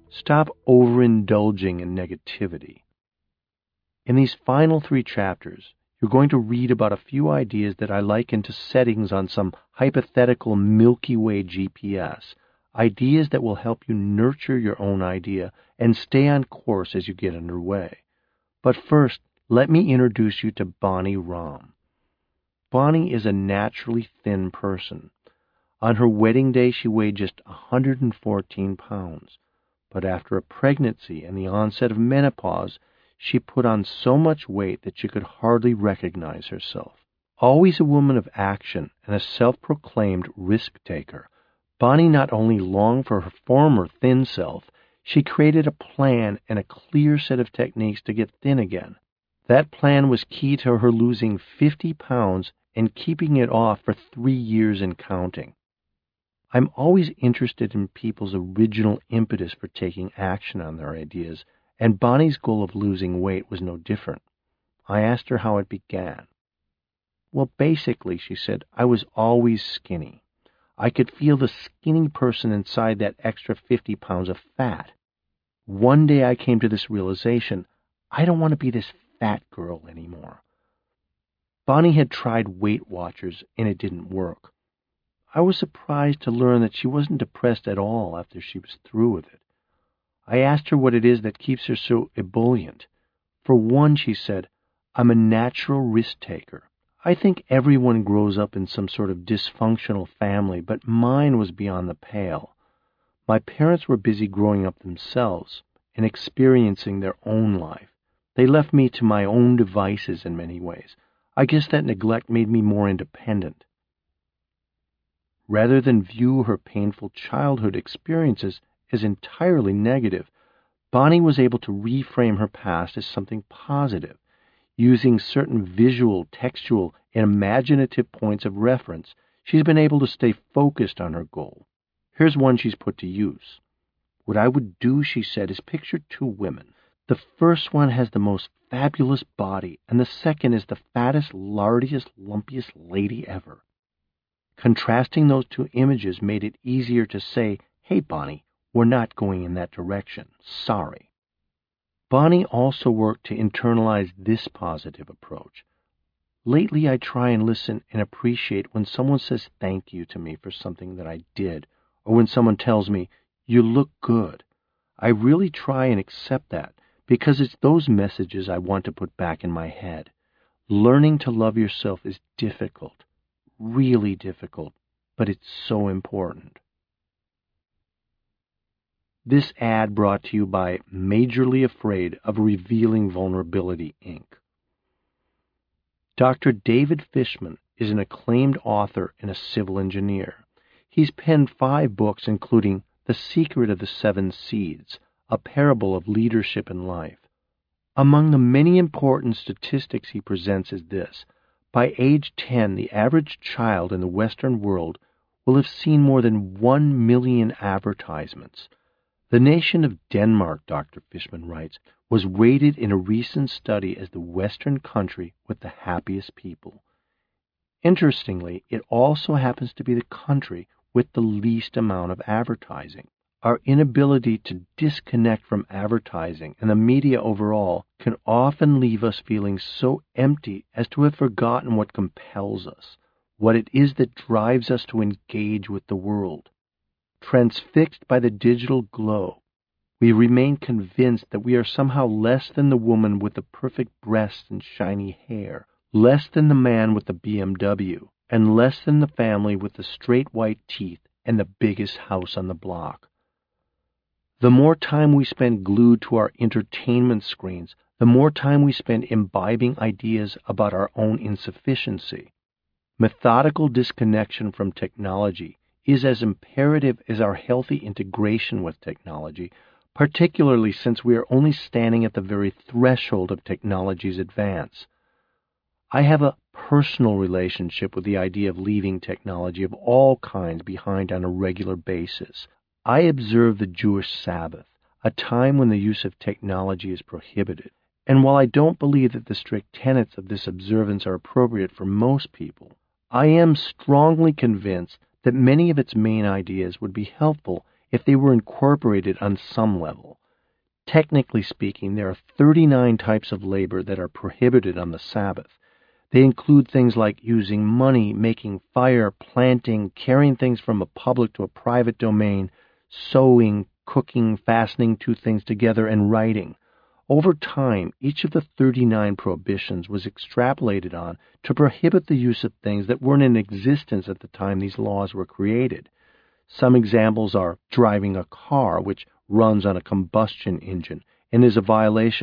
Stop overindulging in negativity. In these final 3 chapters, you're going to read about a few ideas that I liken to settings on some hypothetical Milky Way GPS, ideas that will help you nurture your own idea and stay on course as you get underway. But first, let me introduce you to Bonnie Rahm. Bonnie is a naturally thin person. On her wedding day, she weighed just 114 pounds. But after a pregnancy and the onset of menopause, she put on so much weight that she could hardly recognize herself. Always a woman of action and a self-proclaimed risk-taker, Bonnie not only longed for her former thin self, she created a plan and a clear set of techniques to get thin again. That plan was key to her losing 50 pounds and keeping it off for 3 years and counting. I'm always interested in people's original impetus for taking action on their ideas, and Bonnie's goal of losing weight was no different. I asked her how it began. Well, basically, she said, I was always skinny. I could feel the skinny person inside that extra 50 pounds of fat. One day I came to this realization, I don't want to be this fat girl anymore. Bonnie had tried Weight Watchers, and it didn't work. I was surprised to learn that she wasn't depressed at all after she was through with it. I asked her what it is that keeps her so ebullient. For one, she said, I'm a natural risk-taker. I think everyone grows up in some sort of dysfunctional family, but mine was beyond the pale. My parents were busy growing up themselves and experiencing their own life. They left me to my own devices in many ways. I guess that neglect made me more independent. Rather than view her painful childhood experiences as entirely negative, Bonnie was able to reframe her past as something positive. Using certain visual, textual, and imaginative points of reference, she's been able to stay focused on her goal. Here's one she's put to use. What I would do, she said, is picture 2 women. The first one has the most fabulous body, and the second is the fattest, lardiest, lumpiest lady ever. Contrasting those 2 images made it easier to say, hey, Bonnie, we're not going in that direction. Sorry. Bonnie also worked to internalize this positive approach. Lately, I try and listen and appreciate when someone says thank you to me for something that I did, or when someone tells me, you look good. I really try and accept that, because it's those messages I want to put back in my head. Learning to love yourself is difficult, really difficult, but it's so important. This ad brought to you by Majorly Afraid of Revealing Vulnerability, Inc. Dr. David Fishman is an acclaimed author and a civil engineer. He's penned 5 books, including The Secret of the 7 Seeds, a parable of leadership in life. Among the many important statistics he presents is this. By age 10, the average child in the Western world will have seen more than 1 million advertisements. The nation of Denmark, Dr. Fishman writes, was rated in a recent study as the Western country with the happiest people. Interestingly, it also happens to be the country with the least amount of advertising. Our inability to disconnect from advertising and the media overall can often leave us feeling so empty as to have forgotten what compels us, what it is that drives us to engage with the world. Transfixed by the digital glow, we remain convinced that we are somehow less than the woman with the perfect breasts and shiny hair, less than the man with the BMW, and less than the family with the straight white teeth and the biggest house on the block. The more time we spend glued to our entertainment screens, the more time we spend imbibing ideas about our own insufficiency. Methodical disconnection from technology is as imperative as our healthy integration with technology, particularly since we are only standing at the very threshold of technology's advance. I have a personal relationship with the idea of leaving technology of all kinds behind on a regular basis. I observe the Jewish Sabbath, a time when the use of technology is prohibited. And while I don't believe that the strict tenets of this observance are appropriate for most people, I am strongly convinced that many of its main ideas would be helpful if they were incorporated on some level. Technically speaking, there are 39 types of labor that are prohibited on the Sabbath. They include things like using money, making fire, planting, carrying things from a public to a private domain, sewing, cooking, fastening two things together, and writing. Over time, each of the 39 prohibitions was extrapolated on to prohibit the use of things that weren't in existence at the time these laws were created. Some examples are driving a car, which runs on a combustion engine and is a violation